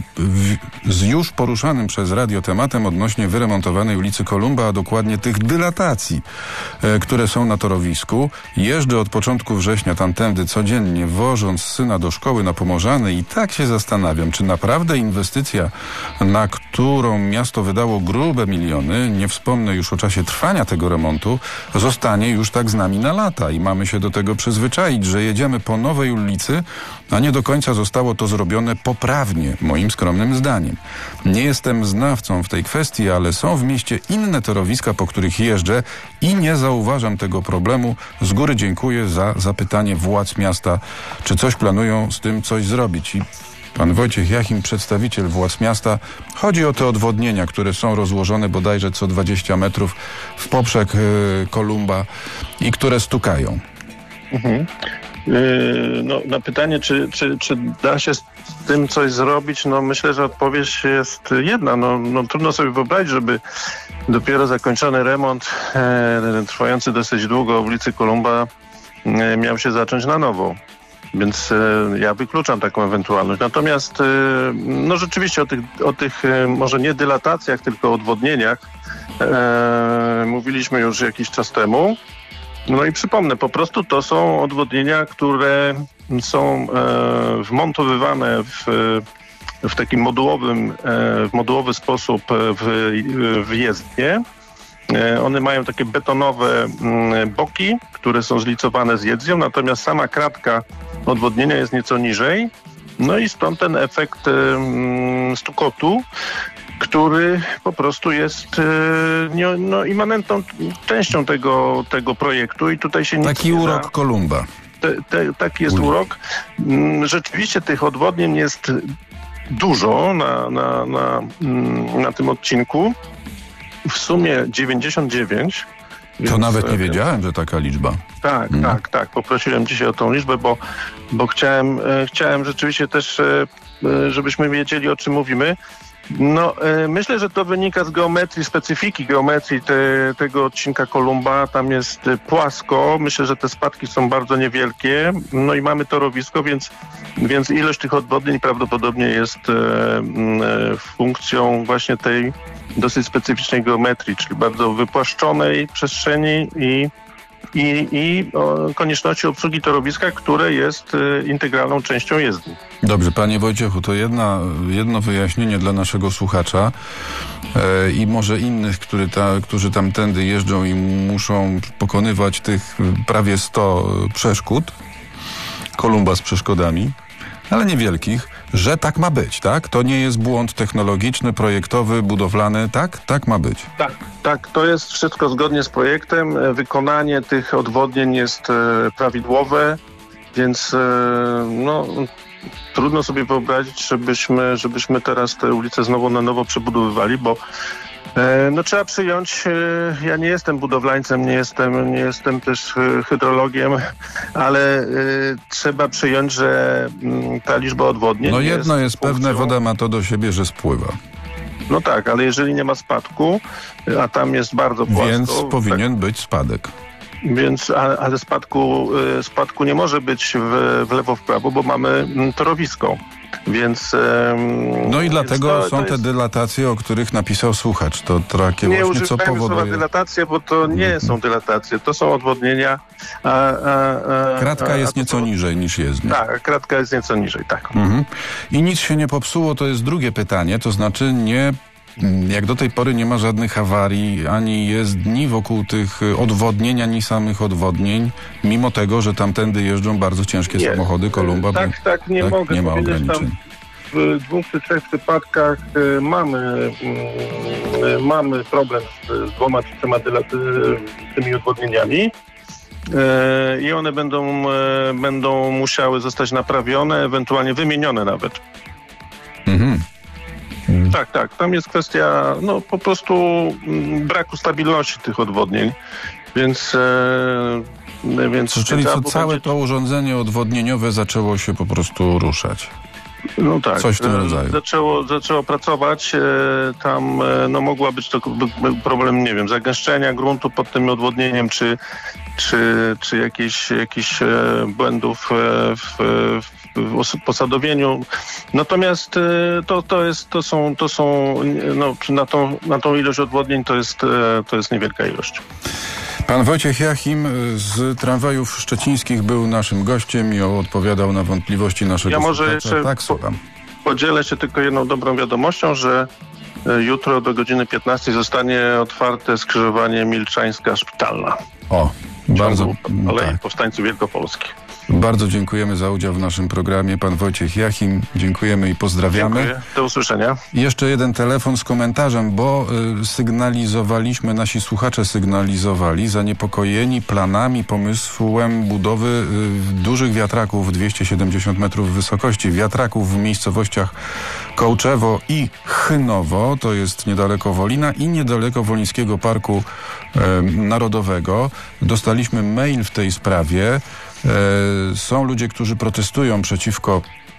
z już poruszanym przez radio tematem odnośnie wyremontowanej ulicy Kolumba, a dokładnie tych dylatacji, które są na torowisku. Jeżdżę od początku września tamtędy codziennie, wożąc syna do szkoły na Pomorzany i tak się zastanawiam, czy naprawdę inwestycja, na którą miasto wydało grube miliony, nie wspomnę już o czasie trwania tego remontu, zostanie już tak z nami na lata i mamy się do tego przyzwyczaić, że jedziemy po nowej ulicy, a nie do końca zostało to zrobione poprawnie, moim skromnym zdaniem. Nie jestem znawcą w tej kwestii, ale są w mieście inne torowiska, po których jeżdżę i nie zauważam tego problemu. Z góry dziękuję za zapytanie władz miasta, czy coś planują z tym coś zrobić. I pan Wojciech Jachim, przedstawiciel władz miasta. Chodzi o te odwodnienia, które są rozłożone bodajże co dwadzieścia metrów w poprzek y, Kolumba i które stukają. Mhm. Yy, no, na pytanie, czy, czy, czy da się z tym coś zrobić, no myślę, że odpowiedź jest jedna. No, no trudno sobie wyobrazić, żeby dopiero zakończony remont e, trwający dosyć długo ulicy Kolumba e, miał się zacząć na nowo. Więc e, ja wykluczam taką ewentualność. Natomiast e, no rzeczywiście o tych, o tych e, może nie dylatacjach, tylko odwodnieniach e, mówiliśmy już jakiś czas temu. No i przypomnę, po prostu to są odwodnienia, które są e, wmontowywane w, w takim modułowym, e, w modułowy sposób w, w jezdnię. E, one mają takie betonowe m, boki, które są zlicowane z jezdnią, natomiast sama kratka odwodnienia jest nieco niżej. No i stąd ten efekt e, stukotu, który po prostu jest e, no, immanentną częścią tego, tego projektu i tutaj się nic Taki nie urok da. Kolumba. Te, te, taki jest urok. Rzeczywiście tych odwodnień jest dużo na, na, na, na tym odcinku. W sumie dziewięćdziesiąt dziewięć. To więc, nawet nie wiedziałem, że taka liczba. Tak, hmm. tak, tak. Poprosiłem dzisiaj o tą liczbę, bo, bo chciałem, e, chciałem rzeczywiście też, e, żebyśmy wiedzieli, o czym mówimy. No, e, myślę, że to wynika z geometrii, specyfiki geometrii te, tego odcinka Kolumba. Tam jest e, płasko. Myślę, że te spadki są bardzo niewielkie. No i mamy torowisko, więc, więc ilość tych odwodnień prawdopodobnie jest e, e, funkcją właśnie tej dosyć specyficznej geometrii, czyli bardzo wypłaszczonej przestrzeni i I, i o, konieczności obsługi torowiska, które jest y, integralną częścią jezdni. Dobrze, panie Wojciechu, to jedna, jedno wyjaśnienie dla naszego słuchacza e, i może innych, który ta, którzy tamtędy jeżdżą i muszą pokonywać tych prawie sto przeszkód, Kolumba z przeszkodami, ale niewielkich, że tak ma być, tak? To nie jest błąd technologiczny, projektowy, budowlany, tak? Tak ma być. Tak, tak, to jest wszystko zgodnie z projektem. Wykonanie tych odwodnień jest e, prawidłowe, więc e, no, trudno sobie wyobrazić, żebyśmy, żebyśmy teraz te ulice znowu na nowo przebudowywali, bo e, no trzeba przyjąć, e, ja nie jestem budowlańcem, nie jestem, nie jestem też e, hydrologiem, ale e, trzeba przyjąć, że m, ta liczba odwodnień No jedno jest, jest pewne, funkcją... woda ma to do siebie, że spływa. No tak, ale jeżeli nie ma spadku, a tam jest bardzo płasko... Więc powinien tak, być spadek. Więc, ale, ale spadku, spadku nie może być w, w lewo, w prawo, bo mamy torowisko. Więc... No i dlatego to, są to te jest... dylatacje, o których napisał słuchacz. To takie Nie właśnie, co używajmy słowa powoduje... dylatacje, bo to nie Mhm. są dylatacje, to są odwodnienia. A, a, a, Kratka a, jest a, nieco to... niżej niż jezdnia. Tak, kratka jest nieco niżej, tak. Mhm. I nic się nie popsuło, to jest drugie pytanie, to znaczy nie... Jak do tej pory nie ma żadnych awarii, ani jezdni wokół tych odwodnień, ani samych odwodnień, mimo tego, że tamtędy jeżdżą bardzo ciężkie Nie. samochody, Kolumba. Tak, tak, nie tak, mogę nie ma powiedzieć. ograniczeń. Tam w dwóch czy trzech przypadkach y, mamy, y, mamy problem z, z dwoma czy trzema dylat- z tymi odwodnieniami. Y, I one będą, y, będą musiały zostać naprawione, ewentualnie wymienione nawet. Mhm. Tak, tak. Tam jest kwestia no po prostu mm, braku stabilności tych odwodnień, więc... E, więc Czyli co, będzie... całe to urządzenie odwodnieniowe zaczęło się po prostu ruszać. No tak, Coś w tym e, rodzaju. Zaczęło, zaczęło pracować. E, tam e, no mogła być to b- problem, nie wiem, zagęszczenia gruntu pod tym odwodnieniem, czy, czy, czy jakichś jakieś, e, błędów e, w, w w posadowieniu. Natomiast e, to, to, jest, to są, to są no, na, tą, na tą ilość odwodnień to jest, e, to jest niewielka ilość. Pan Wojciech Jachim z tramwajów szczecińskich był naszym gościem i odpowiadał na wątpliwości naszego Ja może słuchacza. jeszcze Tak, po, słucham. podzielę się tylko jedną dobrą wiadomością, że e, jutro do godziny piętnastej zostanie otwarte skrzyżowanie Milczańska-Szpitalna. O, bardzo... Alei tak. Powstańców Wielkopolskich. Bardzo dziękujemy za udział w naszym programie. Pan Wojciech Jachim, dziękujemy i pozdrawiamy. Dziękuję. Do usłyszenia. I jeszcze jeden telefon z komentarzem, bo y, sygnalizowaliśmy, nasi słuchacze sygnalizowali, zaniepokojeni planami, pomysłem budowy y, dużych wiatraków dwieście siedemdziesiąt metrów wysokości. Wiatraków w miejscowościach Kołczewo i Chynowo, to jest niedaleko Wolina i niedaleko Wolińskiego Parku y, Narodowego. Dostaliśmy mail w tej sprawie. Są ludzie, którzy protestują przeciwko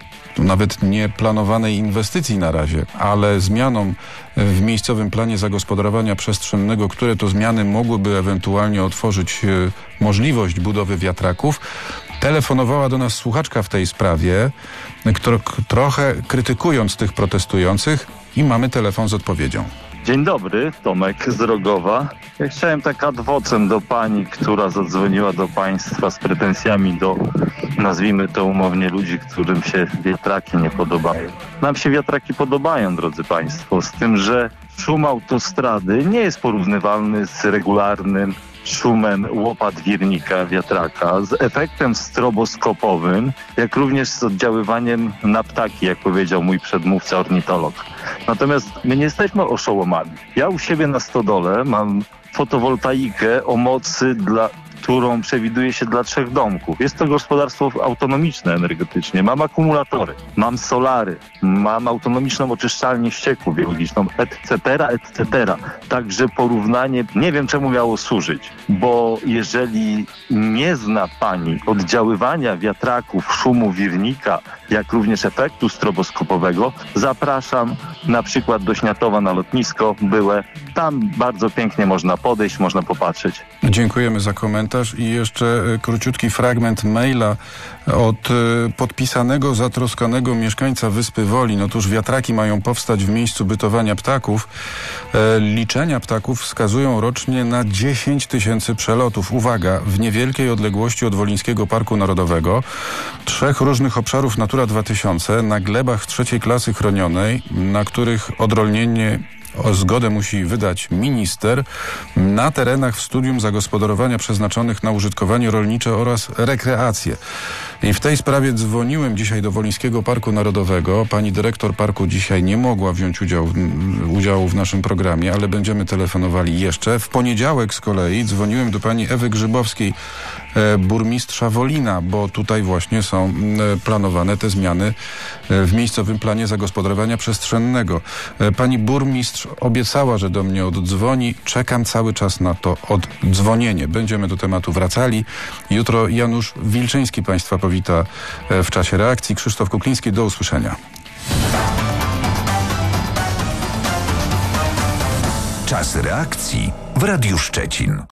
nawet nieplanowanej inwestycji na razie, ale zmianom w miejscowym planie zagospodarowania przestrzennego, które to zmiany mogłyby ewentualnie otworzyć możliwość budowy wiatraków. Telefonowała do nas słuchaczka w tej sprawie, kto, trochę krytykując tych protestujących, i mamy telefon z odpowiedzią. Dzień dobry, Tomek z Rogowa. Ja chciałem tak ad vocem do pani, która zadzwoniła do państwa z pretensjami do, nazwijmy to umownie, ludzi, którym się wiatraki nie podobają. Nam się wiatraki podobają, drodzy państwo, z tym, że szum autostrady nie jest porównywalny z regularnym szumem łopat wirnika, wiatraka, z efektem stroboskopowym, jak również z oddziaływaniem na ptaki, jak powiedział mój przedmówca ornitolog. Natomiast my nie jesteśmy oszołomami. Ja u siebie na stodole mam fotowoltaikę o mocy, dla, którą przewiduje się dla trzech domków. Jest to gospodarstwo autonomiczne energetycznie. Mam akumulatory, mam solary, mam autonomiczną oczyszczalnię ścieków biologiczną, et cetera, et cetera. Także porównanie, nie wiem czemu miało służyć, bo jeżeli nie zna pani oddziaływania wiatraków, szumu wirnika, jak również efektu stroboskopowego, zapraszam na przykład do Śniatowa na lotnisko byłe. Tam bardzo pięknie można podejść, można popatrzeć. Dziękujemy za komentarz i jeszcze króciutki fragment maila od podpisanego, zatroskanego mieszkańca Wyspy Wolin. Otóż wiatraki mają powstać w miejscu bytowania ptaków. E, liczenia ptaków wskazują rocznie na dziesięć tysięcy przelotów. Uwaga, w niewielkiej odległości od Wolińskiego Parku Narodowego, trzech różnych obszarów Natura dwa tysiące, na glebach trzeciej klasy chronionej, na których odrolnienie o zgodę musi wydać minister, na terenach w studium zagospodarowania przeznaczonych na użytkowanie rolnicze oraz rekreację. I w tej sprawie dzwoniłem dzisiaj do Wolińskiego Parku Narodowego. Pani dyrektor parku dzisiaj nie mogła wziąć udziału, udziału w naszym programie, ale będziemy telefonowali jeszcze. W poniedziałek z kolei dzwoniłem do pani Ewy Grzybowskiej, e, burmistrza Wolina, bo tutaj właśnie są e, planowane te zmiany e, w miejscowym planie zagospodarowania przestrzennego. E, pani burmistrz obiecała, że do mnie oddzwoni. Czekam cały czas na to oddzwonienie. Będziemy do tematu wracali. Jutro Janusz Wilczyński państwa powita w czasie reakcji. Krzysztof Kukliński, do usłyszenia. Czas reakcji w Radiu Szczecin.